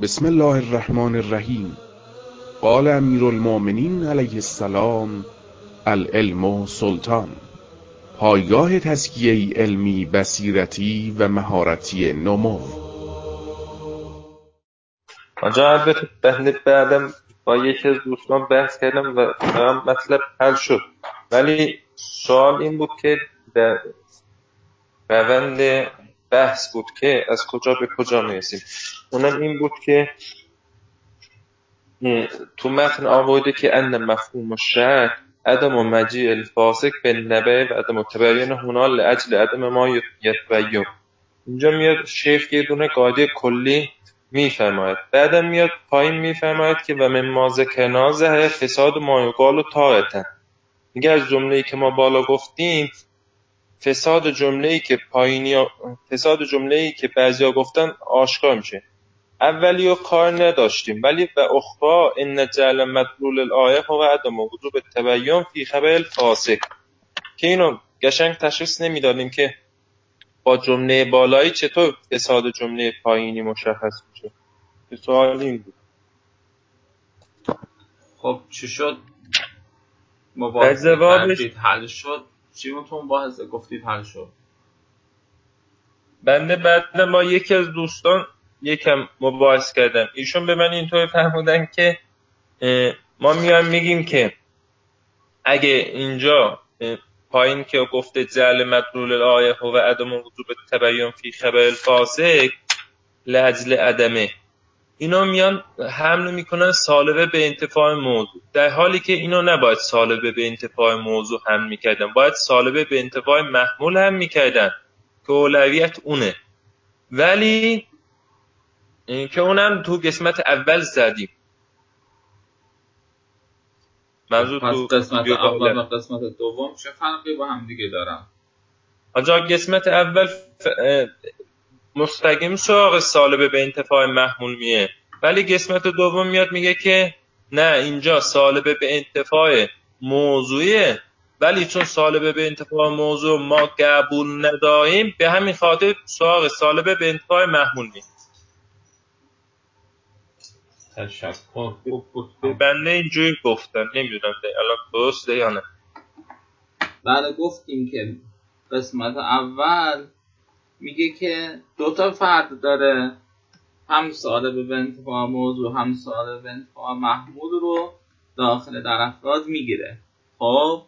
بسم الله الرحمن الرحیم. قال امیرالمؤمنین علیه السلام: العلم سلطان. پایگاه تزکیه علمی، بصیرتی و مهارتی نمو. آنجا البته بنده بعدم با یکی از دوستان بحث کردم و مطلب حل شد، ولی سوال این بود که در روند بحث بود که از کجا به کجا میرسیم. اونم این بود که تو متن آورده که ان مفهوم الشرع عدم مجیء الفاسق بالنبع و عدم تبیین هنا لاجل عدم ما یتبین. اینجا میاد شیخ یه دونه قاعده کلی میفرماید، بعدم میاد پایین میفرماید که و مما ذکرنا ظهر فساد ما یقال و طاعتا. میگه از جمله‌ای که ما بالا گفتیم فساد جمله‌ای که بعضیا گفتن آشکار میشه. اولی رو کار نداشتیم، ولی و اخرى ان جعل مدلول الآیه هو عدم وجوب تبیین فی خبر الفاسق، که اینو قشنگ تشخیص نمیدادیم که با جمله بالایی چطور فساد جمله پایینی مشخص میشه. سوال این بود. خب چی شد؟ مباحثه کردید حل شد؟ چیمتون مباحثه گفتید حل شد؟ بنده بعد با یکی از دوستان یکم مباحث کردم، ایشون به من اینطور فهمودن که ما میایم میگیم که اگه اینجا پایین که گفته جعل مدلول الآیه هو عدم وجوب تبیین فی خبر الفاسق لاجل عدمه، اینا میان حمل میکنن سالبه به انتفاع موضوع، در حالی که اینا نباید سالبه به انتفاع موضوع حمل میکردن، باید سالبه به انتفاع محمول حمل میکردن که اولویت اونه. ولی که اونم تو قسمت اول زدیم. منظور پس قسمت اول و قسمت دوم چه فرقی با هم دیگه دارن؟ آجا قسمت اول مستقیم سراغ سالبه به انتفاع محمول میه، ولی قسمت دوم میاد میگه که نه، اینجا سالبه به انتفاع موضوعیه، ولی چون سالبه به انتفاع موضوع ما قبول نداریم به همین خاطر سراغ سالبه به انتفاع محمول میه. تشکر، خوب بود. بنده اینجوری گفتم، نمیدونم الان درسته یا نه. بله، گفتیم که قسمت اول میگه که دوتا فرد داره، هم سالبه به انتفاع موضوع هم سالبه به انتفاع محمول رو داخل در افراد میگیره. خب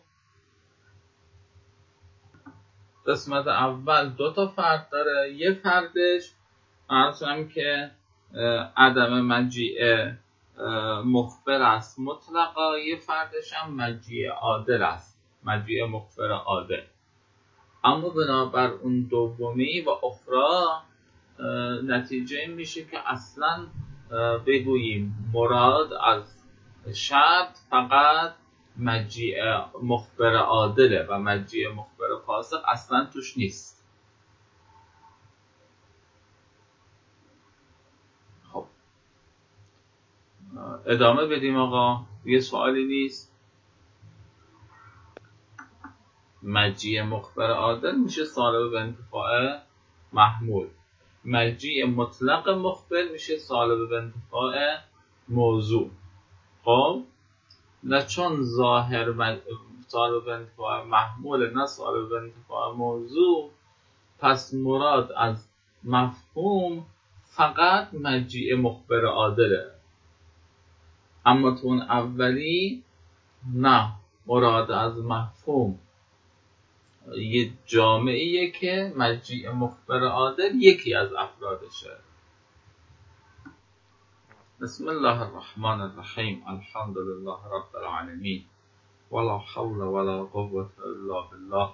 قسمت اول دوتا فرد داره، یه فردش مثلا که عدم مجیء مخبر است مطلقا، یه فردش هم مجیء عادل است، مجیء مخبر عادل. اما بنابر اون دومی و اخرى نتیجه این میشه که اصلا بگوییم مراد از شرط فقط مجیء مخبر عادله و مجیء مخبر فاسق اصلا توش نیست. خب ادامه بدیم آقا، یه سوالی نیست. مجیء مخبر عادل میشه سالب به انتفاع محمول، مجیء مطلق مخبر میشه سالب به انتفاع موضوع. خب نه چون ظاهر سالب به انتفاع محمول نه سالب به انتفاع موضوع، پس مراد از مفهوم فقط مجیء مخبر عادله. اما تو اون اولی نه، مراد از مفهوم یه جامعیه که مجیء مخبر عادل یکی از افرادشه. بسم الله الرحمن الرحیم. الحمد لله رب العالمین ولا حول ولا قوة الا بالله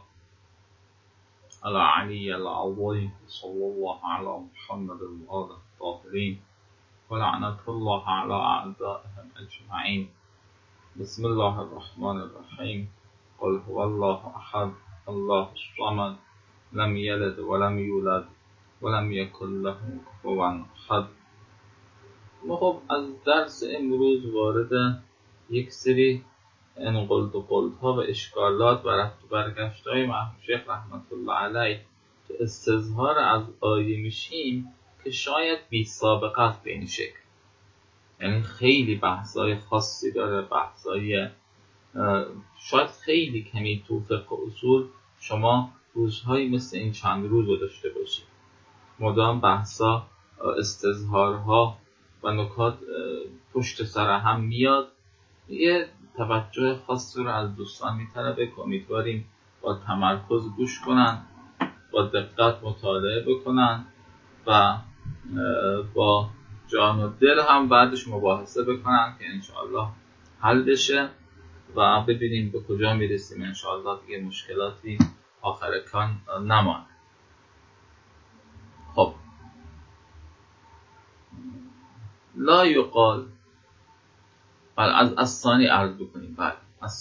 العلی العظیم. صلی الله علی محمد و آله الطاهرین و لعنت الله علی اعدائهم اجمعین. بسم الله الرحمن الرحیم. قل هو الله احد الله الصمد لم یلد ولم یولد ولم یکن له کفوا احد. ما خب از درس امروز وارد یک سری انقلت و قلت‌ها و اشکالات و رفت و برگشت‌های مرحوم شیخ رحمت الله علیه که استظهار از آیه میشیم که شاید بی سابقه است به این شکل. یعنی خیلی بحثای خاصی داره، بحثای شاید خیلی کمی تو فقه اصول شما روزهایی مثل این چند روز رو داشته باشید، مدام بحثا، استظهارها و نکات پشت سر هم میاد. یه توجه خاصی رو از دوستان میطلبه که امیدواریم با تمرکز گوش کنن، با دقت مطالعه بکنن و با جان و دل هم بعدش مباحثه بکنن که انشاءالله حل بشه و ببینیم به کجا میرسیم. انشاءالله دیگه مشکلاتی آخر کار نمانه. خب لا یقال، از ثانی عرض بکنیم. بعد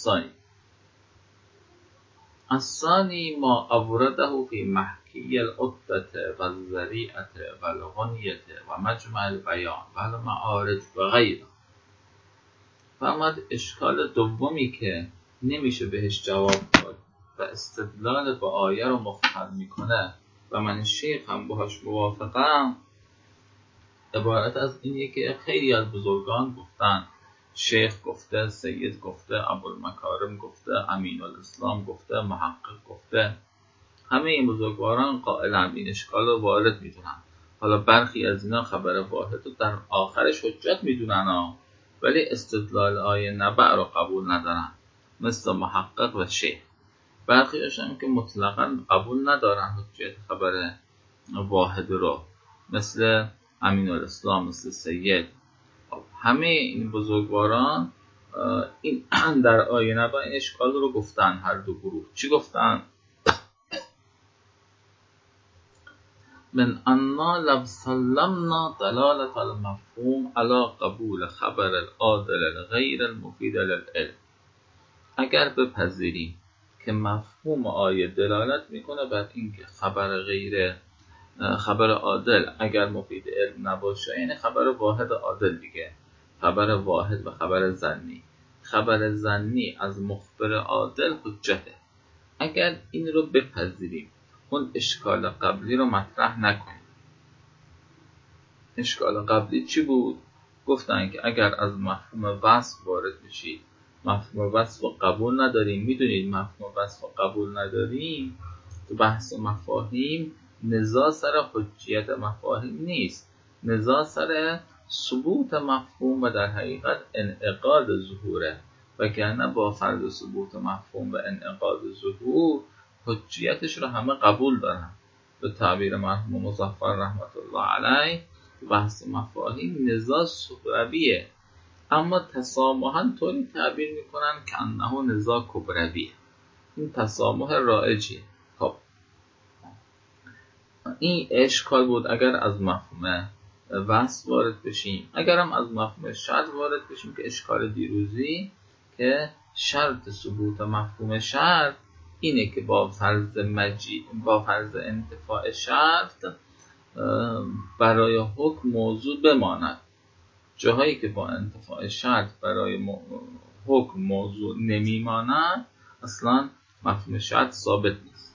از ثانی ما اورده فی محکی العدة و الذریعة و الغنیة و مجمع البیان و المعارج و غیره. فرمود اشکال دومی که نمیشه بهش جواب داد و استدلال با آیه رو مختل میکنه و من شیخ هم باهاش موافقم، عبارت از اینه که خیلی از بزرگان گفتن، شیخ گفته، سید گفته، ابوالمکارم گفته، امین الاسلام گفته، محقق گفته، همه این بزرگواران قائلن این اشکال رو وارد میدونن. حالا برخی از اینا خبر واحد رو در آخرش حجت میدونن ولی استدلال آیه نبع رو قبول ندارن، مثل محقق و شیخ. برخی هاشم که مطلقاً قبول ندارن حجت خبر واحد رو، مثل امین الاسلام، مثل سید. همه این بزرگواران این در آیه نبع این اشکال رو گفتن. هر دو گروه چی گفتن؟ من انا لو سلمنا دلالة المفهوم على قبول خبر العادل الغیر المفید للعلم. اگر بپذیریم که مفهوم آیه دلالت میکنه بر اینکه خبر عادل اگر مفید علم نباشه، یعنی خبر واحد عادل دیگه، خبر واحد و خبر ظنی، خبر ظنی از مخبر عادل حجته، اگر این رو بپذیریم اون اشکال قبلی رو مطرح نکنیم. اشکال قبلی چی بود؟ گفتن که اگر از مفهوم وصف وارد بشید، مفهوم وصف رو قبول نداریم. میدونید مفهوم وصف رو قبول نداریم تو بحث مفاهیم نزاع سر حجیت مفاهیم نیست، نزاع سر ثبوت مفهوم و در حقیقت انعقاد ظهوره، وگرنه با فرض ثبوت مفهوم و انعقاد ظهور حجیتش رو همه قبول دارن. به تعبیر مرحوم مظفر رحمت الله علیه بحث مفاهیم نزاع صغرویه، اما تسامحاً طوری تعبیر میکنن که انه نزاع کبرویه. این تسامح رایجیه. خب این اشکال بود اگر از مفهوم وصف وارد بشیم. اگر هم از مفهوم شرط وارد بشیم که اشکال دیروزی که شرط ثبوت مفهوم شرط اینه که با فرض انتفاع شرط برای حکم موضوع بماند. جاهایی که با انتفاع شرط برای حکم موضوع نمیماند اصلا مفهوم شرط ثابت نیست.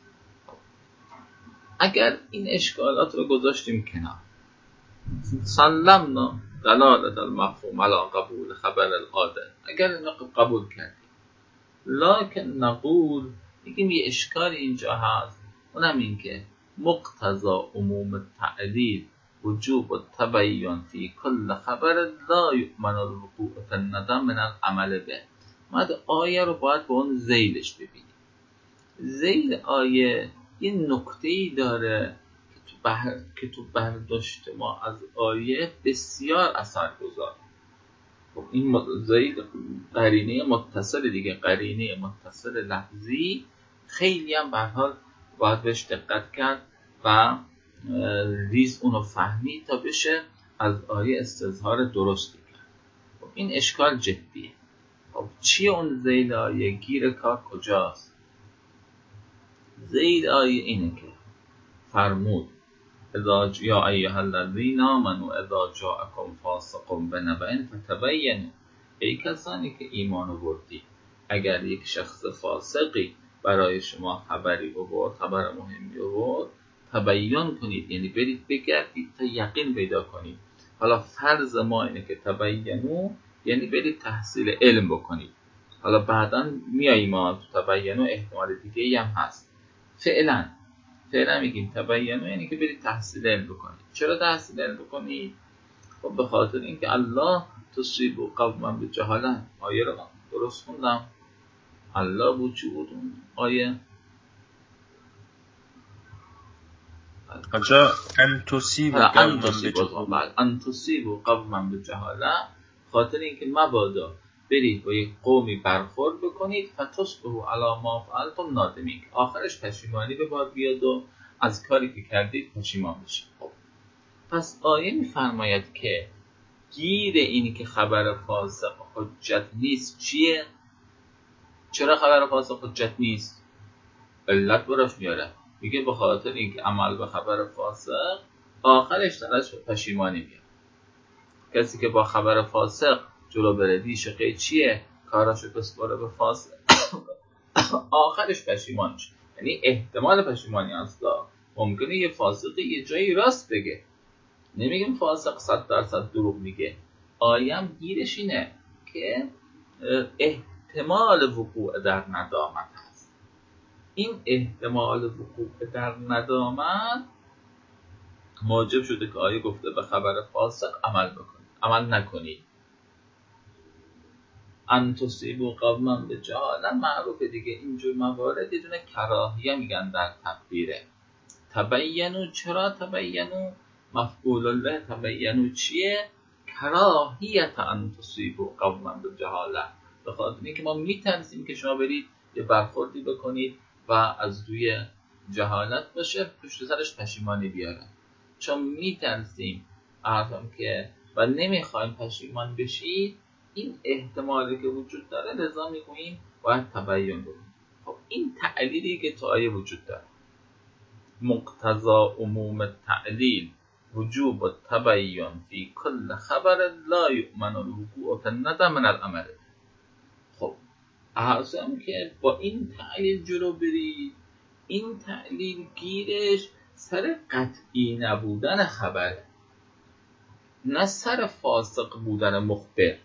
اگر این اشکالات رو گذاشتیم کنار، سلمنا دلالت المفهوم علی قبول خبر العادل، اگر این قبول کردیم، لکن نقول، میگیم یه اشکال اینجا هست، اونم این که مقتضا عموم تعلیل وجوب التبیین فی کل خبر لا یؤمن الوقوع فی الندم من العمل به. ما آیه رو باید با اون ذیلش ببینیم. ذیل آیه یه نکته‌ای داره که تو برداشت ما از آیه بسیار اثرگذاره. خب این ذیل قرینه متصل دیگه، قرینه متصل لفظی، خیلی هم به هر حال باید بهش دقت کرد و ریز اونو فهمید تا بشه از آیه استظهار درستی کرد. خب این اشکال جدیه. خب چیه اون ذیل آیه؟ گیر کار کجاست؟ ذیل آیه اینه که فرمود اذا یا ایها الذین آمنوا اذا جاءکم فاسق بنبأ فتبینوا، ای کسانی که ایمان آوردید اگر یک شخص فاسقی برای شما خبری آورد، خبر مهمی آورد، تبیین کنید، یعنی برید بگردید تا یقین پیدا کنید. حالا فرض ما اینه که تبینو یعنی برید تحصیل علم بکنید. حالا بعدا میاییم ما تو تبینو احتمال دیگه ای هم هست. فعلا میگیم تبینو یعنی که برید تحصیل علم بکنید. چرا تحصیل علم بکنید؟ خب به خاطر اینکه الله تصیب قوما بجهاله. آیه رو درست خوندم؟ الله بود چی بود اون آیه؟ آنجا ان تصیب قوما بجهاله، خاطر اینکه مبادا برید با یک قومی برخورد بکنید فتصبحوا علی ما فعلتم نادمین، آخرش پشیمانی به بار بیاد و از کاری که کردید پشیمان بشید. خب پس آیه میفرماید که گیر اینی که خبر فاسق حجت نیست چیه؟ چرا خبر فاسق حجت نیست؟ علت براش میاره، میگه به خاطر اینکه عمل به خبر فاسق آخرش درش پشیمانی میاد. کسی که با خبر فاسق جلو بره دیشه چیه؟ کاراشو بسپاره به فاسق آخرش پشیمان میشه. یعنی احتمال پشیمانی هست. ممکنه یه فاسق یه جایی راست بگه، نمیگیم فاسق 100% دروغ میگه. آیم گیرش اینه که احتمال وقوع در ندامت هست. این احتمال وقوع در ندامت موجب شده که آیه گفته به خبر فاسق عمل بکنید، عمل نکنید. ان تصیبوا قوما بجهاله معروفه دیگه. اینجور موارد یه دونه کراهیه میگن در تقدیره. تبینو، چرا تبینو؟ مفعول الله تبینو چیه؟ کراهیت ان تصیبوا قوما بجهاله. به خاطر اینکه ما میترسیم که شما برید یه برخوردی بکنید و از روی جهالت باشه پشت سرش پشیمانی بیاره. چون میترسیم که و نمیخوایم پشیمان بشید، این احتمالی که وجود داره، لذا میگوییم باید تبیین بکنیم. خب این تعلیلی که تو آیه وجود داره، مقتضا عموم التعلیل وجوب التبیین فی کل خبر لا یؤمن الوقوع فی الندم من العمل. خب احسن که با این تعلیل جلو برید. این تعلیل گیرش سر قطعی نبودن خبره، نه سر فاسق بودن مخبر.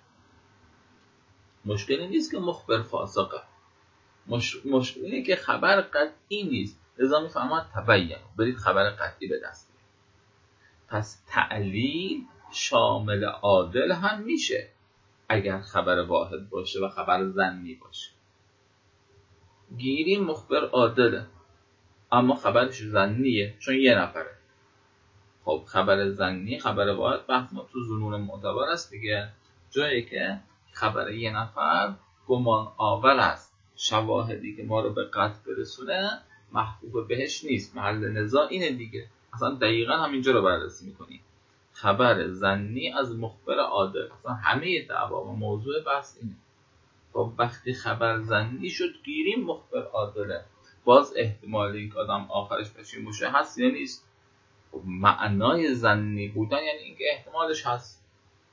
مشکلی نیست که مخبر فاسقه، مشکلی که خبر قطعی نیست. لذا میفهمد تبین، برید خبر قطعی به دست بیارید. پس تعلیل شامل عادل هم میشه اگر خبر واحد باشه و خبر ظنی باشه. گیری مخبر عادله اما خبرش ظنیه چون یه نفره. خب خبر ظنی، خبر واحد، بحث ما تو ظنون معتبر است دیگه، جایی که خبر یه نفر گمان آور است، شواهدی که ما رو به قطع برسونه محبوب بهش نیست. محل نزاع اینه دیگه. اصلا دقیقا همینجا رو بررسی میکنیم. خبر ظنی از مخبر عادل، اصلا همه دعوا و موضوع بحث اینه. خب وقتی خبر ظنی شد گیریم مخبر عادله، باز احتمال این که آدم آخرش پشیمون باشه هست یا نیست؟ خب معنای ظنی بودن یعنی اینکه احتمالش هست.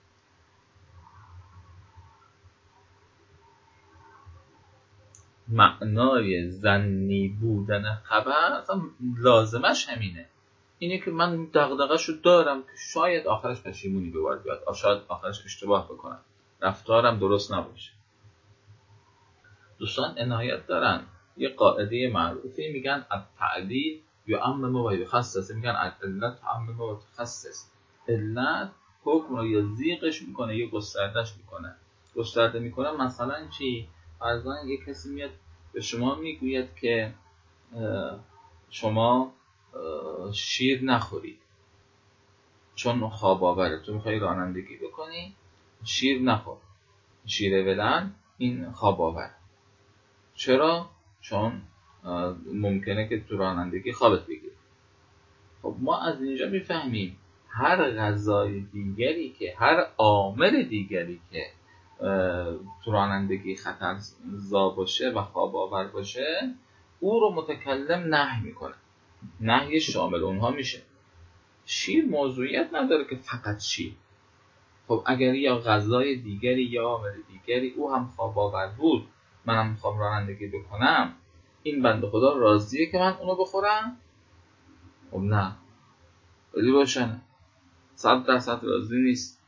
معنای ظنی بودن خبر اصلا لازمش همینه، اینه که من دغدغه‌شو دارم که شاید آخرش پشیمونی به بار بیاد، شاید آخرش اشتباه بکنم، رفتارم درست نباشه. دوستان عنایت دارن یه قاعده معروفی میگن التعلیل یعمم و یخصص، میگن العلت تعمم و تخصص. علت حکم رو یا ضیقش میکنه یا گستردهش میکنه. گسترده میکنه مثلا چی؟ فرضاً یه کسی میاد به شما میگوید که شما شیر نخورید چون خواب آوره، تو میخوای رانندگی بکنی شیر نخور، شیر ولن این خواب آوره. چرا؟ چون ممکنه که تو رانندگی خوابت بگیره. خب ما از اینجا میفهمیم هر غذای دیگری که، هر عامل دیگری که تو رانندگی خطرزا باشه و خواب آور باشه او رو متکلم نهی میکنه، نهی شامل اونها میشه. شیر موضوعیت نداره که فقط شیر. خب اگر یا غذای دیگری یا عامل دیگری او هم خواب آور بود، منم میخوام رانندگی بکنم، این بنده خدا راضیه که من اونو بخورم؟ خب نه، خیلی روشنه. 100% راضی نیست.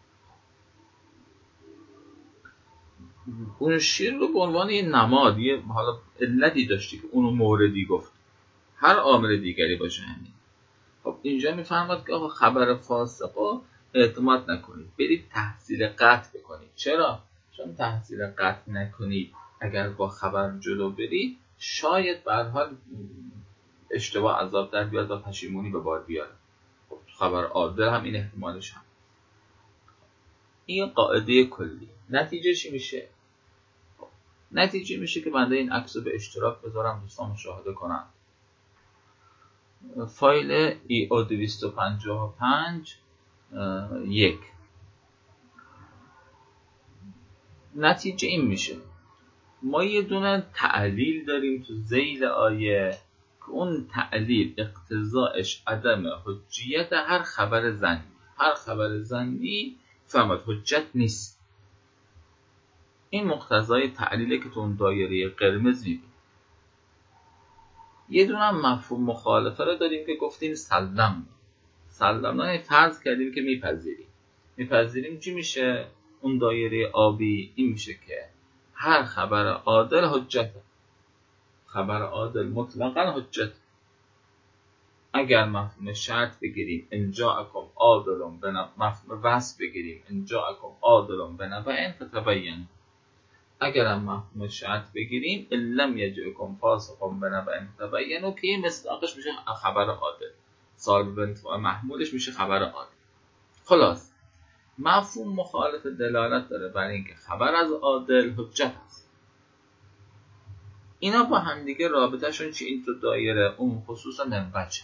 اون شیر رو به عنوان یه نماد، یه حالا علتی داشتی که اونو موردی گفت، هر عامل دیگری باشه همین. خب اینجا میفهمد که آقا خبر فاسقو اعتماد نکنید، برید تحصیل قطع بکنید. چرا؟ چون تحصیل قطع نکنید اگر با خبر جلو برید شاید به هر حال اشتباه عذاب در بیاد و پشیمونی به بار بیاره. خب خبر عادل هم این احتمالش هم. این قاعده کلی. نتیجه چی میشه؟ نتیجه میشه که بنده این عکس رو به اشتراک بذارم، دوستان مشاهده کنن. فایل EO255 1. نتیجه این میشه ما یه دونه تعلیل داریم تو ذیل آیه که اون تعلیل اقتضاعش عدم حجیت هر خبر ظنی. هر خبر ظنی فهمت حجت نیست. این مقتضای تعلیله که تو اون دایره قرمز میبینیم. یه دونه هم مفهوم مخالفه رو داریم که گفتیم سلمنا فرض کردیم که میپذیریم چی میشه؟ اون دایره آبی این میشه که هر خبر عادل حجته. خبر عادل مطلقاً حجت. اگر مفهوم شرط بگیریم انجاءکم عادلون بنبأ، مفهوم وصف بگیریم انجاءکم عادلون بنبأ فتبین. اگر هم مفهوم شرط بگیریم ان لم یجئکم فاسق بنبأ فتبینوا که مصداقش میشه خبر عادل، صاحب بنت و محمولش میشه خبر عادل. خلاص مفهوم مخالف دلالت داره بر اینکه خبر از عادل حجت است. اینا با هم دیگه رابطه‌شون چی؟ این تو دایره اون خصوصا منوچه.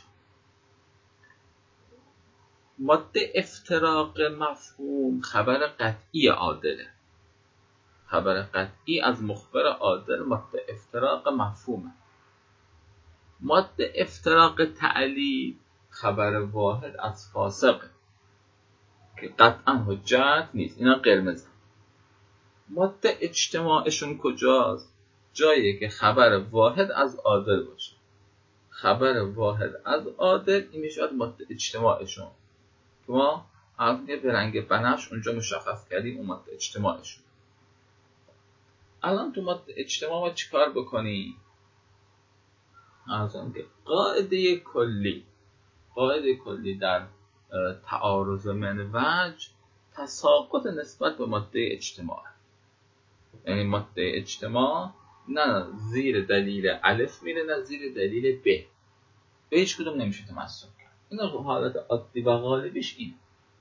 ماده افتراق مفهوم خبر قطعی عادله. خبر قطعی از مخبر عادل ماده افتراق مفهومه. ماده افتراق تعلیل خبر واحد از فاسق که قطعا حجت نیست. اینا قرمز. ماده اجتماعشون کجاست؟ جایی که خبر واحد از عادل باشه. خبر واحد از عادل این میشود ماده اجتماعشون که ما به رنگ بنفش اونجا مشخص کردیم اون ماده اجتماعشون. الان تو ماده اجتماع ما چیکار بکنیم؟ ارزم که قاعده کلی در تعارض منوج تساقط نسبت به ماده اجتماع. یعنی ماده اجتماع نه زیر دلیل الف میره نه زیر دلیل ب. به هیچ کدوم نمیشه تمسک کرد. این حالت عادی و غالبش این.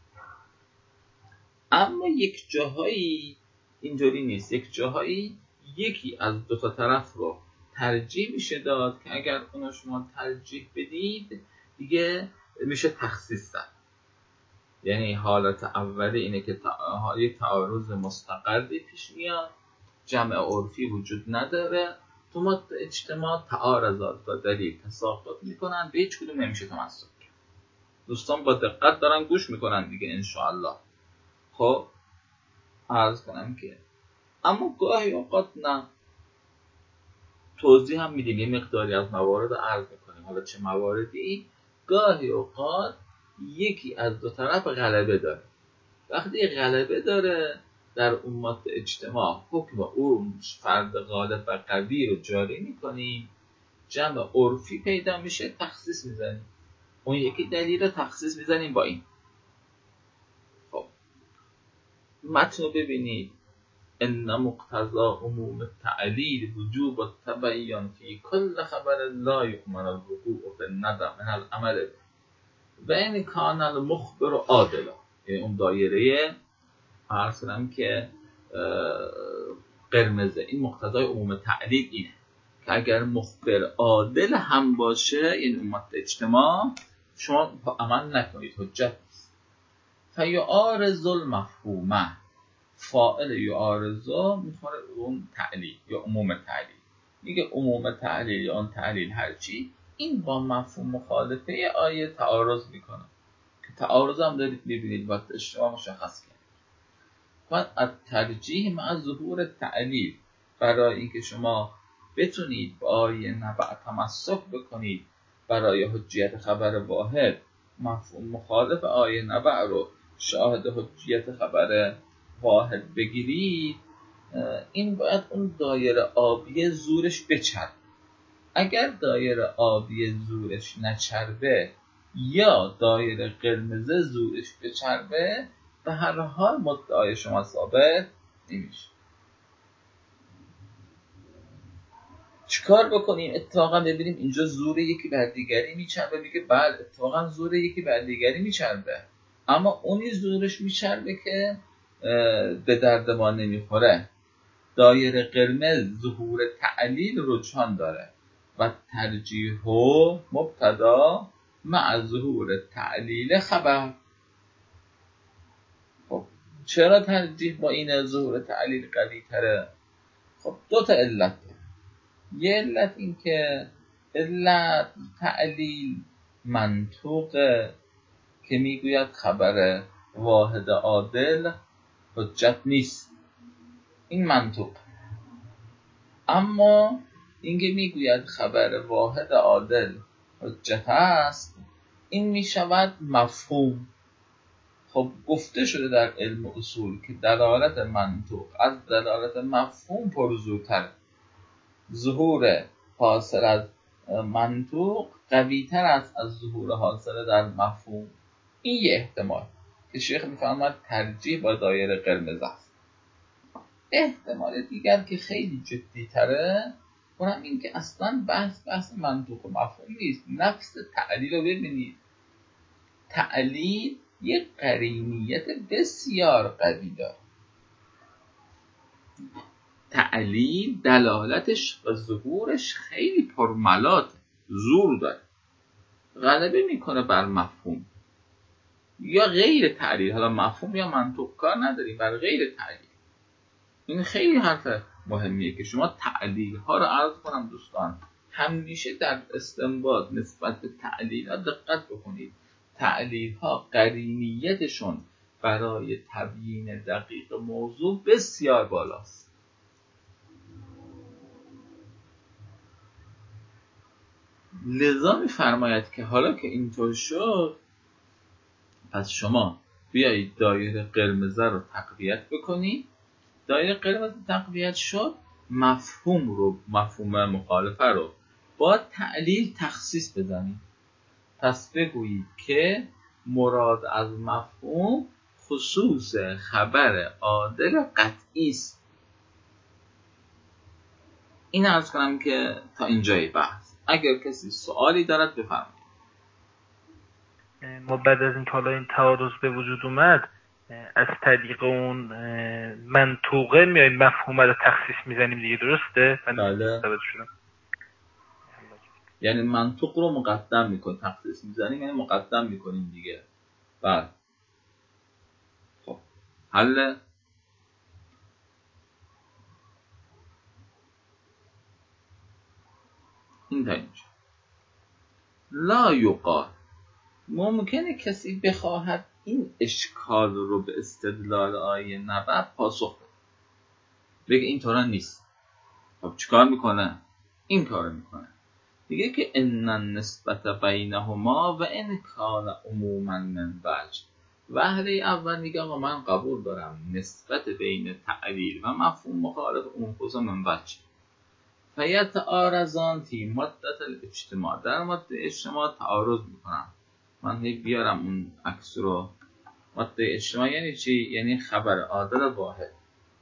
اما یک جاهایی اینجوری نیست. یک جاهایی یکی از دو تا طرف رو ترجیح میشه داد که اگر اونو شما ترجیح بدید دیگه میشه تخصیص داد. یعنی حالت اولی اینه که یک تعارض مستقلی پیش میاد، جمع عرفی وجود نداره، تو ماده اجتماع تعارضات با دلیل تساقط میکنن، به هیچ کدوم نمیشه تمسک کرد. دوستان با دقت دارن گوش میکنن دیگه انشاءالله. خب عرض کنم که اما گاهی اوقات نه. توضیح هم میدیم، یه مقداری از موارد عرض میکنیم. حالا چه مواردی؟ گاهی اوقات یکی از دو طرف غلبه داره. وقتی غلبه داره در اون ماده اجتماع حکم اون فرد غالب و قوی رو جاری میکنیم، جمع عرفی پیدا میشه، تخصیص میزنیم. اون یکی دلیل رو تخصیص میزنیم با این. خب متن رو ببینید. ان مقتضى عموم التعلیل وجوب التبیین فی کل خبر لا یؤمن الوقوع فی الندم من العمل و این کان المخبر عادلا. یعنی اون دایره عرض کنم که قرمزه. این مقتضای عموم تعلیل اینه که اگر مخبر عادل هم باشه، یعنی امت اجتماع، شما عمل نکنید، حجت نیست. فیعارض المفهومه، فاعل یعارضو میخوره اون تعلیل یا عموم تعلیل. میگه عموم تعلیل یا اون تعلیل هرچی، این با مفهوم مخالفه آیه تعارض میکنه که تعارض هم دارید میبینید وقت اشتباه مشخص کرد. و الترجیح مع ظهور تعلیل، برای اینکه شما بتونید با آیه نبع تمسک بکنید برای حجیت خبر واحد مفهوم مخالف آیه نبع رو شاهد حجیت خبر واحد بگیرید، این باید اون دایره آبی زورش بچربه. اگر دایره آبی زورش نچربه یا دایره قرمز زورش بچربه، به هر حال مدعای شما ثابت نمیشه. چیکار بکنیم؟ اتفاقا ببینیم اینجا زور یکی بر دیگری میچربه، میگه بله اتفاقا زور یکی بر دیگری میچربه، اما اونی زورش میچربه که به درد ما نمیخوره. دایره قرمز ظهور تعلیل رجحان داره و ترجیح و مبتدا مع ظهور تعلیل خبر. خب چرا ترجیح با این ظهور تعلیل قوی تره؟ خب دو تا علت داره. یه علت این که علت تعلیل منطوق که میگوید خبر واحد عادل حجت نیست، این منطوق. اما اینکه میگوید خبر واحد عادل حجت است، این میشود مفهوم. خب گفته شده در علم اصول که دلالت منطوق از دلالت مفهوم پرزورتره. ظهور حاصل از منطوق قوی تر است از ظهور حاصل در مفهوم. این یه احتمال که شیخ میفرماید ترجیح با دایره قرمز است. احتمال دیگر که خیلی جدی تره، اونم این که اصلا بحث منطوق و مفهوم نیست. نفس تعلیل رو ببینید. تعلیل یک قرینیت بسیار قوی داره. تعلیل دلالتش و ظهورش خیلی پرملاته، زور داره، غلبه میکنه بر مفهوم یا غیر تعلیل. حالا مفهوم یا منطوق کار نداریم، بر غیر تعلیل. این خیلی حرف مهمیه که شما تعلیل ها رو عرض کنم دوستان، همیشه در استنباط نسبت به تعلیل ها دقت بکنید. تعلیل ها قرینیتشون برای تبیین دقیق موضوع بسیار بالاست. لذا می‌فرماید که حالا که اینطور شد، پس شما بیایید دایره قرمز رو تقویت بکنید. دایره قرمز تقویت شد، مفهوم مخالفه رو با تعلیل تخصیص بزنید. پس بگویید که مراد از مفهوم خصوص خبر عادل قطعی است. این عرض کنم که تا اینجای بحث. اگر کسی سوالی دارد بفرمایید. ما بعد از این که حالا این تعارض به وجود اومد، از طریق اون منطوقه میاییم مفهوم رو تخصیص میزنیم دیگه، درسته؟ بله. یعنی منطوق رو مقدم میکنیم، تخصیص میزنیم یعنی مقدم میکنیم دیگه. بله. خب حل. این تا اینجا. لا یقال، ممکنه کسی بخواهد این اشکال رو به استدلال آیه نبع پاسخ بده، بگه این طورا نیست. خب چیکار میکنه؟ این کار میکنه، میگه که ان النسبت بینهما و ان کان عموما من وجه. وهله اول میگه آقا من قبول دارم نسبت بین تعلیل و مفهوم مخالف اون خصوصا من وجه. فیتعارضان فی مدت الاجتماع، در مدت اجتماع تعارض میکنم. من بیارم اون عکس رو. مدت اجتماع یعنی چی؟ یعنی خبر عادل واحد.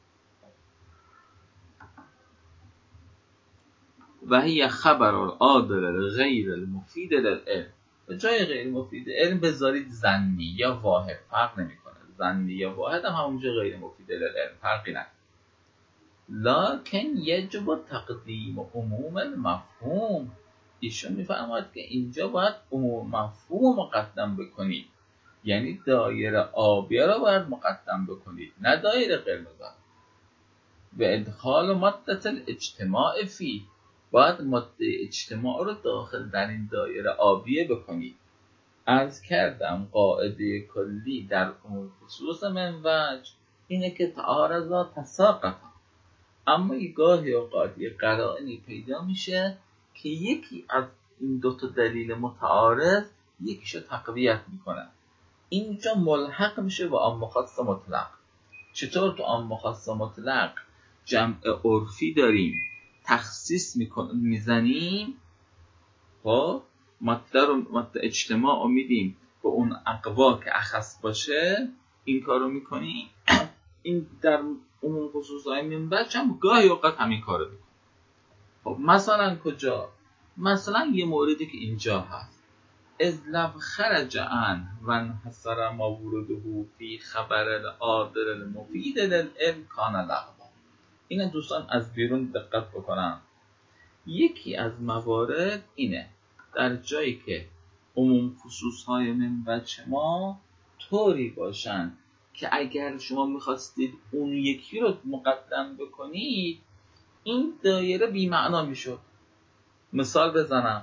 و هی خبر العادل غیر المفید للعلم. به جای غیر مفید علم بذارید ظنی یا واحد، فرق نمیکنه. ظنی یا واحد هم همونجا غیر مفید للعلم، فرقی نداره. لکن یجب تقدیم عموم المفهوم. ایشون میفرماید که اینجا باید عموم مفهوم مقدم بکنید، یعنی دایره آبیه رو باید مقدم بکنید، نه دایره قرمز. و ادخال مدت الاجتماع فی، باید مدت اجتماع رو داخل در این دایره آبیه بکنید. عرض کردم قاعده کلی در اون خصوص من وجه اینه که تعارضا تساقطا، اما گاهی اوقات یه قرائنی پیدا میشه که یکی از این دوتا دلیل متعارض یکیشو تقویت میکنن. اینجا ملحق میشه با عام خاص مطلق. چطور تو عام خاص مطلق جمع عرفی داریم تخصیص میزنیم، خب ماده اجتماع رو میدیم به اون اقوا که اخص باشه، این کارو میکنیم. این در عموم خصوصای منبج هم گاهی اوقات همین کارو میکنیم. خب مثلا کجا؟ مثلا یه موردی که اینجا هست، از لب خرج عن و انحصر ما ورده فی خبر العادل المفید للعلم کان لغوا. این دوستان از بیرون دقت بکنن. یکی از موارد اینه در جایی که عموم خصوص های منبج ما طوری باشن که اگر شما میخواستید اون یکی رو مقدم بکنید این دایره بی معنا میشد. مثال بزنم،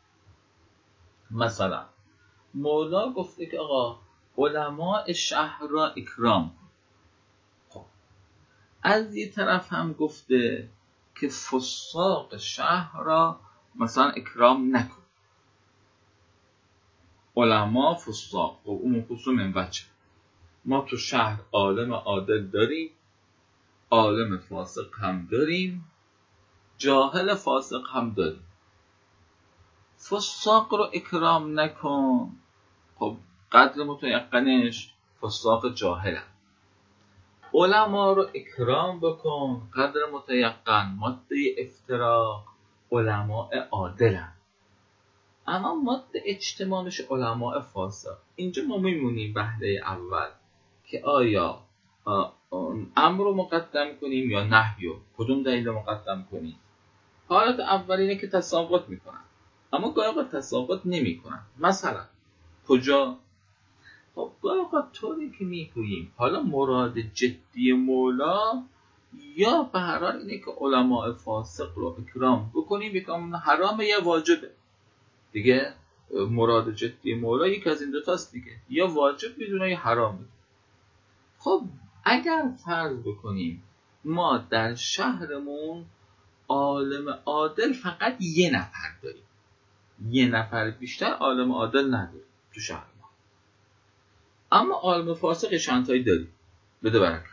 مثلا مولا گفته که آقا علماء شهر را اکرام کن. خب از یه طرف هم گفته که فساق شهر را مثلا اکرام نکن. علما فساق و اون خصوص منبچه. ما تو شهر عالم عادل داریم، عالم فاسق هم داریم، جاهل فاسق هم داریم. فساق رو اکرام نکن، خب قدر متیقنش فساق جاهل هم. علما رو اکرام بکن، قدر متیقن ماده افتراق علماء عادل هم. اما ماده اجتماع میشه علماء فاسق. اینجا ما میمونیم بحث اول که آیا امر رو مقدم کنیم یا نهی رو، کدوم دلیل رو مقدم کنیم. حالت اول اینه که تساقط میکنن، اما گاهی اوقات تساقط نمیکنن. مثلا کجا؟ خب گاهی اوقات طوری که میگوییم حالا مراد جدی مولا یا به هر حال اینه که علماء فاسق رو اکرام بکنیم، یکم حرام یا واجبه دیگه. مراد جدی مولا یک از این دوتاست دیگه، یا واجب میدونه یا حرام میدونه. خب اگر فرض بکنیم ما در شهرمون عالم عادل فقط یه نفر داریم، یه نفر بیشتر عالم عادل نداریم تو شهر ما، اما عالم فاسق چندتایی داریم، بده برکت.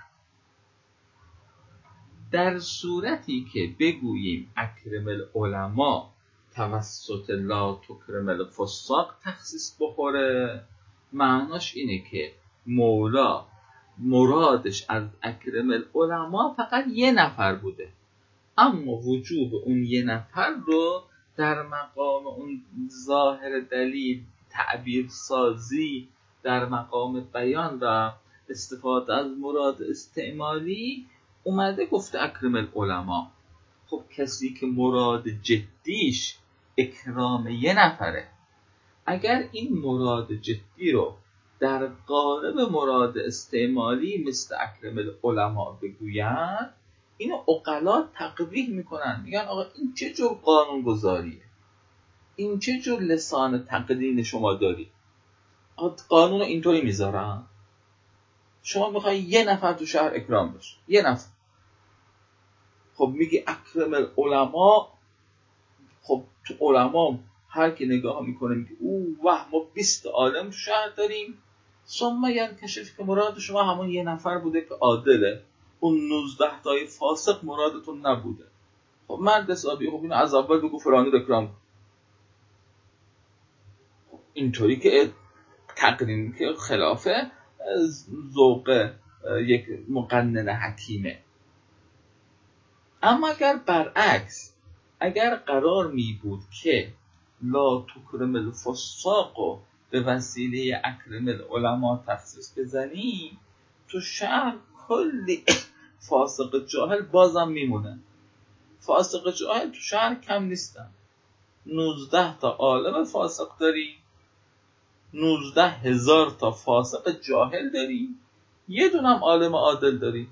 در صورتی که بگوییم اکرم العلماء توسط لا تکرم الفساق تخصیص بخوره، معناش اینه که مولا مرادش از اکرم العلماء فقط یه نفر بوده، اما وجوب اون یه نفر رو در مقام اون ظاهر دلیل تعبیر سازی، در مقام بیان و استفاده از مراد استعمالی اومده گفته اکرم العلماء. خب کسی که مراد جدیش اکرام یه نفره، اگر این مراد جدی رو در قالب مراد استعمالی مثل اکرم العلماء بگویند، اینو عقلا تقبیح میکنن، میگن آقا این چه جور قانون گذاریه، این چه جور لسان تقدیم شما داری، قانون رو اینطوری میذارن. شما میخوای یه نفر تو شهر اکرام بشه، یه نفر، خب میگی اکرم العلماء. خب تو علما هر کی نگاه میکنه میگه او واه ما 20 عالم تو شهر داریم، ثم یکشف که مراد شما همون یه نفر بوده که عادله، اون 19 تای فاسق مرادتون نبوده. خب مرد حسابی، خب اینو از اول بگو فرانی رو اکرام کن. خب اینطوری که تقدیم که خلاف ذوق یک مقنن حکیمه. اما اگر برعکس، اگر قرار می بود که لا تکرم الفساق به وسیله اکرم العلماء تخصیص بزنی، تو شهر کلی فاسق جاهل بازم میمونه. فاسق جاهل تو شهر کم نیستن، 19 تا عالم فاسق داری، 19,000 تا فاسق جاهل داری، یه دونم عالم عادل داری.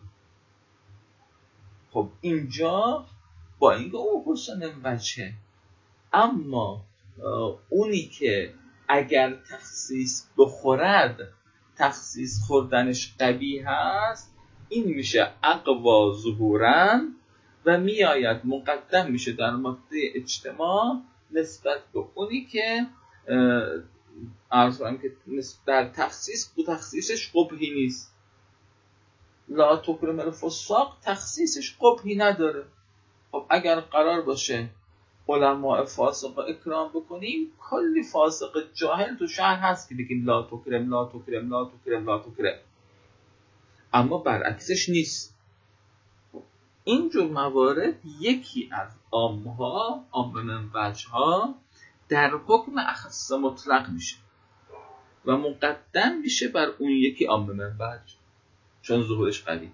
خب اینجا با اینکه اون حسن وجهه، اما اونی که اگر تخصیص بخورد تخصیص خوردنش قبیح هست، این میشه اقوا ظهوراً و میآید مقدم میشه در ماده اجتماع نسبت به اونی که عرض کنم که در تخصیصش قبحی نیست. لا تکرم الفساق تخصیصش قبحی نداره. خب اگر قرار باشه علماء فاسق اکرام بکنیم، کلی فاسق جاهل تو شهر هست که بگیم لا تکرم لا تکرم لا تکرم لا تکرم، اما برعکسش نیست. اینجور موارد یکی از عامه من وجه‌ها در حکم اخص مطلق میشه و مقدم میشه بر اون یکی عامه من وجه، چون ظهورش قوی‌تر.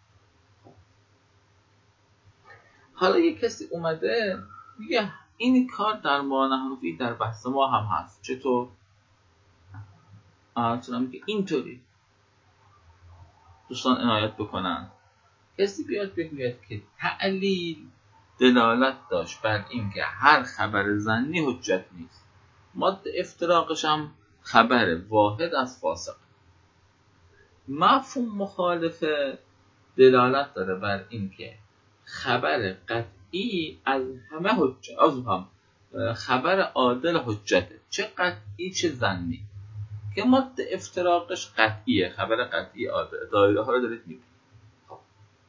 حالا یک کسی اومده میگه این کار در مانحنفی در بحث ما هم هست. چطور؟ میگه اینطوری دوستان عنایت بکنن. کسی بیاد بگوید که تعلیل دلالت داشت بر این که هر خبر ظنی حجت نیست، ماده افتراقش هم خبر واحد از فاسق. مفهوم مخالف دلالت داره بر این که خبر قطعی از همه حجت، از هم خبر عادل حجته، چه قطعی چه ظنی، که ماده افتراقش قطعیه، خبر قطعی عادل. دایره ها رو دارید میبینید. خب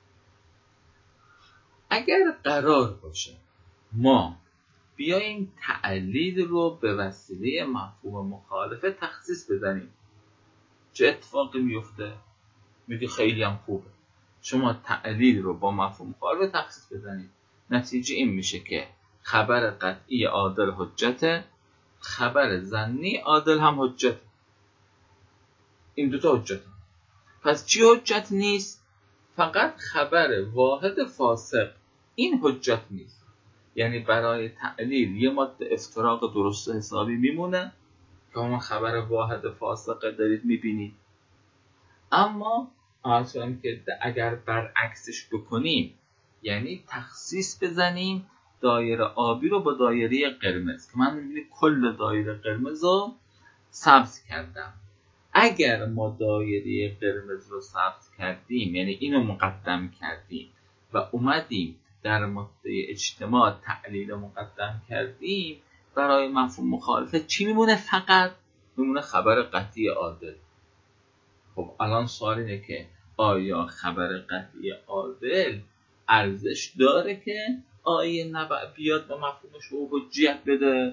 اگر قرار باشه ما بیاییم تعلیل رو به وسیله مفهوم مخالف تخصیص بزنیم، چه اتفاقی میفته؟ میگه خیلی هم خوبه شما تعلیل رو با مفهوم مخالف تخصیص بزنید. نتیجه این میشه که خبر قطعی عادل حجته، خبر ظنی عادل هم حجته. این دوتا حجت هم. پس چی حجت نیست؟ فقط خبر واحد فاسق، این حجت نیست. یعنی برای تعلیل یه ماده افتراق درست حسابی میمونه که اون خبر واحد فاسق دارید میبینید. اما آنچنان که اگر برعکسش بکنیم، یعنی تخصیص بزنیم دایره آبی رو با دایره قرمز، که من میبینید کل دایره قرمز رو سبز کردم. اگر ما دایره قرمز رو سبز کردیم، یعنی اینو مقدم کردیم و اومدیم در ماده اجتماع تعلیل مقدم کردیم، برای مفهوم مخالفه چی میمونه؟ فقط میمونه خبر قطعی عادل. خب الان سوال اینه که آیا خبر قطعی عادل ارزش داره که آیه نبع بیاد و مفهومش رو حجیت بده؟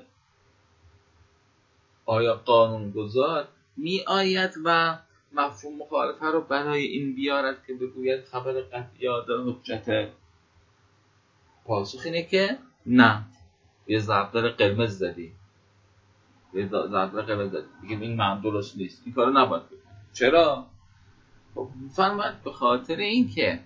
آیا قانونگذار می آید و مفهوم مخالفه رو برای این بیارد که بگوید خبر قطعی عادل حجته؟ پاسخ اینه که نه. یه ضربدار قرمز زدی، یه ضربدار قرمز زدی، دیگه این معنی درست نیست، این کارو نباید بکنی. چرا؟ خب فرماید به خاطر این که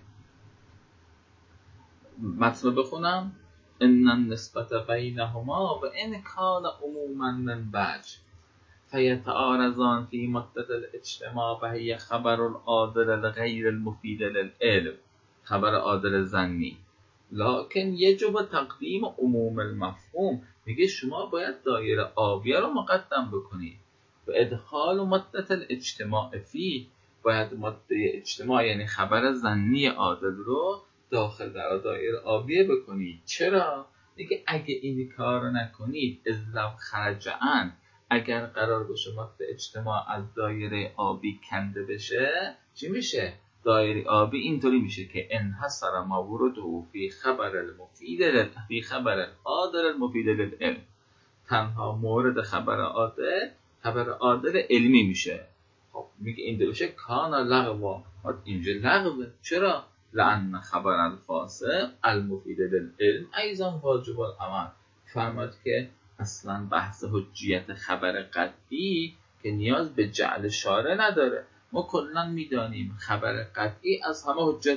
متن بخونم ان النسبت بینهما و ان کان عموما من وجه فیتعارضان فی مدت الاجتماع و هی خبر العادل الغیر المفید للعلم، خبر عادل ظنی. لکن یجب تقدیم عموم المفهوم، میگه شما باید دایره آبیه رو مقدم بکنید و ادخال مدت الاجتماع فی، باید ماده اجتماع یعنی خبر ظنی عادل رو داخل در دایره آبیه بکنید. چرا؟ میگه اگه این کار رو نکنید اذا خرجعن، اگر قرار باشه ماده اجتماع از دایره آبی کنده بشه، چی میشه؟ دایره آبی اینطوری میشه که انحصر ما ورده فی خبر المفید فی خبر عادل المفید للعلم، تنها مورد خبر عادل علمی میشه. خب میگه این بشه کان لغوا، اینجا لغوه. چرا؟ لأن خبر الفاسق المفید للعلم ایضا واجب العمل. فرماد که اصلا بحث حجیت خبر قطعی که نیاز به جعل شارع نداره. ما کلا میدانیم خبر قطعی از همه حجت،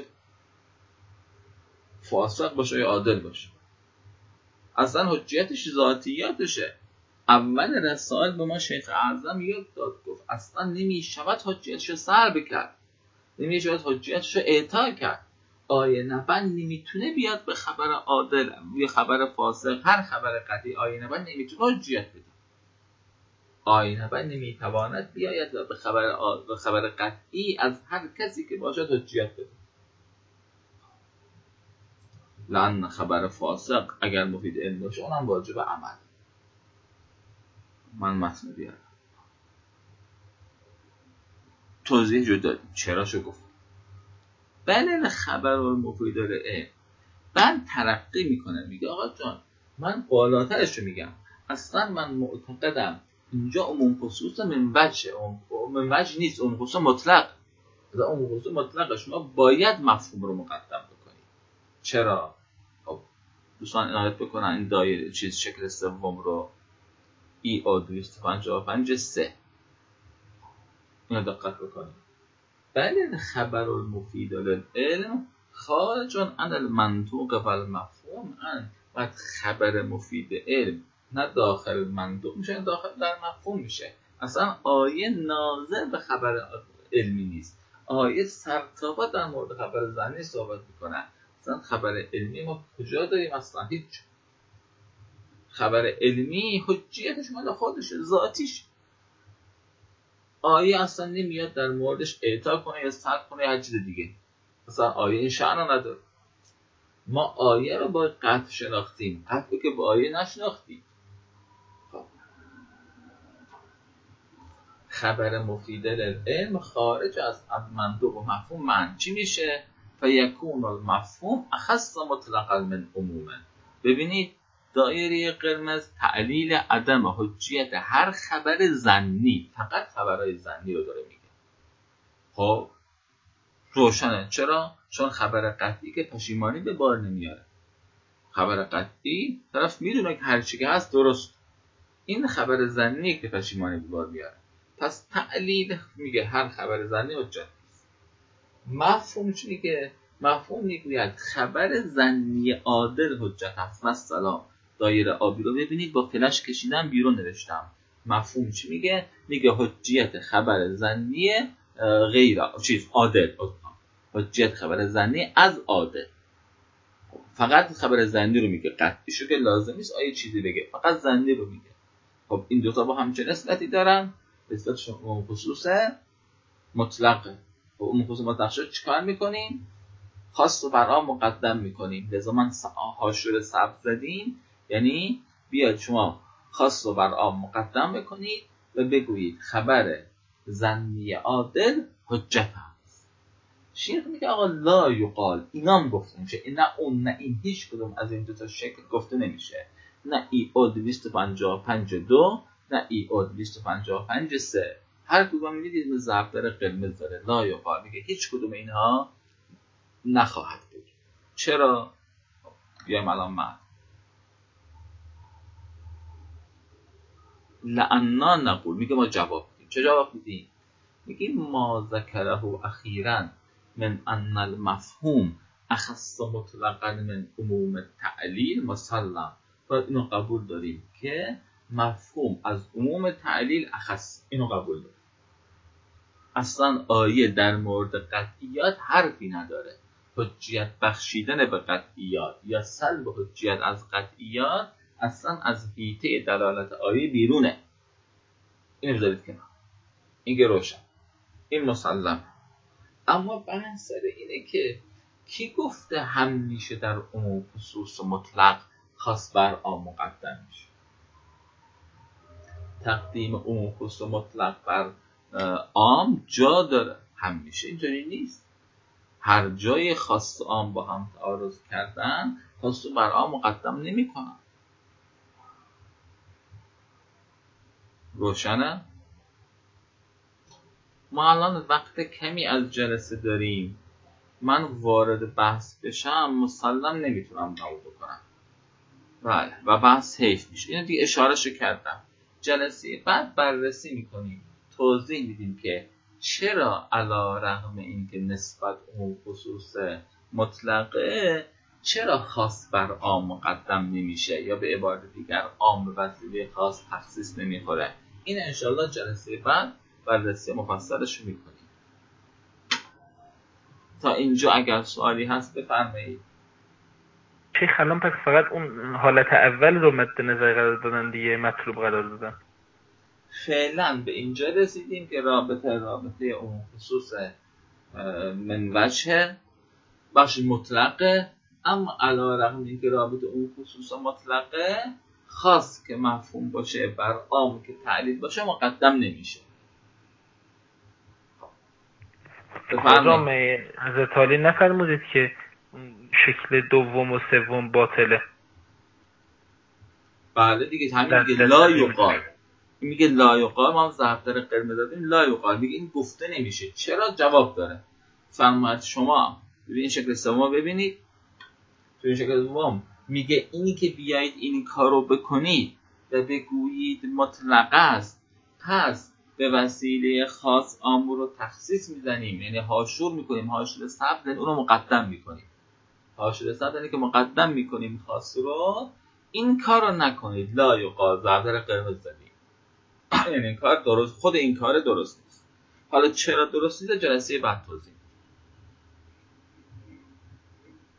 فاسق باشه یا عادل باشه، اصلا حجیتش ذاتیاتشه. اول رسائل به ما شیخ اعظم یاد داد، گفت اصلا نمیشود حجیتش رو سلب کرد، نمیشود حجیتش رو اعطا کرد. آیه نبن نمیتونه بیاد به خبر عادل یا خبر فاسق، هر خبر قطعی آیه نبن نمیتونه حجیت بده. آیه نبن نمیتواند بیاید و به خبر قطعی از هر کسی که باشد حجیت بده. لأن خبر فاسق اگر مفید علم باشه اونم واجب عمل. من متن بیارم. توضیح جو دادیم چرا شو گفت. بله خبر المفید علم بعد ترقی میکنه میگه آقا جان من بالاترش رو میگم، اصلا من معتقدم اینجا عموم خصوص من وجه نیست، عموم خصوص مطلق. عموم خصوص مطلق شما باید مفهوم رو مقدم بکنید. چرا؟ خب دوستان عنایت بکنن این دایره چیز شکل سوم رو EO255-3 اینو دقت بکنید. بله خبر المفید للعلم خارج عن المنطوق و المفهوم بعد خبر مفید علم نه داخل منطوق میشه، داخل در مفهوم میشه. اصلا آیه ناظر به خبر علمی نیست، آیه سرتاپا در مورد خبر ظنی صحبت میکنه. اصلا خبر علمی ما کجا داریم؟ اصلا هیچ. خبر علمی حجیتش مال خودشه، ذاتیش. آیه اصلا نمیاد در موردش اعطا کنه یا سلب کنه یا هر چیز دیگه. اصلا آیه این شأن نداره. ما آیه رو با قطع شناختیم، قطع که با آیه نشناختیم. خبر مفید للعلم خارج از منطوق و مفهوم من چی میشه؟ فیکون المفهوم اخص مطلقا من عمومه. ببینید دایره قرمز تعلیل عدم حجیت هر خبر ظنی، فقط خبرهای ظنی رو داره میگه. خب روشنه. چرا؟ چون خبر قطعی که پشیمانی به بار نمیاره. خبر قطعی طرف میدونه که هر چی که هست درست. این خبر ظنی که پشیمانی به بار میاره. پس تعلیل میگه هر خبر ظنی حجت نیست. مفهوم چی میگه؟ مفهوم میگوید خبر ظنی عادل حجت است. مثلا دایره آبی رو ببینید با فلش کشیدم بیرون نوشتم. مفهوم چی میگه؟ میگه حجیت خبر ظنی غیر عادل، حجیت خبر ظنی از عادل. فقط خبر ظنی رو میگه، قطعیشو که لازم نیست آیه چیزی بگه، فقط ظنی رو میگه. خب این دوتا با هم چه نسبتی دارن؟ نسبتشون عموم خصوص مطلقه. خب عموم خصوص مطلق شد چیکار میکنیم؟ خاص و بر عام مقدم میکنیم. لذا من حاشیه سبز زدیم، یعنی بیاید شما خاص و بر عام مقدم بکنید و بگویید خبر ظنی عادل حجت است. شیخ میگه آقا لا یقال، اینام گفته میشه، نه اون نه این، هیچ کدوم از این دو تا شکل گفته نمیشه. نه EO255-2 نه EO255-3. هر کدوم میدید به ضرب داره قرمز داره. لا یقال میگه هیچ کدوم اینها نخواهد بود. چرا؟ بیایم الان من لعنا نقول، میگه ما جواب میدیم. چه جواب میدیم؟ میگیم ما ذکره اخیراً من ان المفهوم اخص مطلقاً من عموم تعلیل مسلم. باید اینو قبول داریم که مفهوم از عموم تعلیل اخص، اینو قبول داریم. اصلا آیه در مورد قطعیات حرفی نداره. حجیت بخشیدن به قطعیات یا سلب حجیت از قطعیات اصلا از حیطه دلالت آیه بیرونه. اینو بذارید کنار، این که روشن، این مسلم. اما بحث سر اینه که کی گفته همیشه در عموم خصوص مطلق خاص بر عام مقدم میشه؟ تقدیم عموم خصوص مطلق بر عام جا داره، همیشه اینجوری نیست. هر جای خاص و عام با هم تعارض کردن خاص بر عام مقدم نمی کنن. روشنه؟ ما الان وقت کمی از جلسه داریم، من وارد بحث بشم مسلم نمیتونم قبول بکنم. بله و بحث حیف میشه. اینو دیگه اشارهشو کردم. جلسه بعد بررسی میکنیم، توضیح میدیم که چرا علی رغم اینکه نسبت اون خصوص مطلقه چرا خاص بر عام مقدم نمیشه، یا به عبارت دیگر عام به وسیله خاص تخصیص نمیخوره. این انشالله جلسه بعد بررسی مفصلش میکنیم. تا اینجا اگر سوالی هست بفرمایید. شیخ الان پس فقط اون حالت اول رو مد نظر قرار دادن دیگه، مطلوب قرار دادن. فعلا به اینجا رسیدیم که رابطه اون خصوص من وجه بخش مطلقه، اما علی رغم اینکه رابطه اون خصوص مطلقه خاص که مفهوم باشه بر عام که تعلیل باشه مقدم نمیشه. بازم حضرت علی نفرمودید که شکل دوم و سوم باطله؟ بله دیگه، همین میگه لا یقال، میگه لا یقال، ما هم ضرب در قرمز دادیم لا یقال، میگه این گفته نمیشه. چرا؟ جواب داره. فرمایید شما ببین شکل سوم ببینید، تو این شکل دوم میگه اینی که بیایید این کارو بکنید و بگویید مطلق است، پس به وسیله خاص امر رو تخصیص میزنیم، یعنی حاشور میکنیم، حاشر ثبت اون رو مقدم میکنیم. حاشر ثبت یعنی که مقدم میکنیم خاص رو، این کار رو نکنید. لا یقال ضرب در قرمز زدیم، یعنی این کار درست، خود این کار درست نیست. حالا چرا درست نیست جلسه بعد توضیح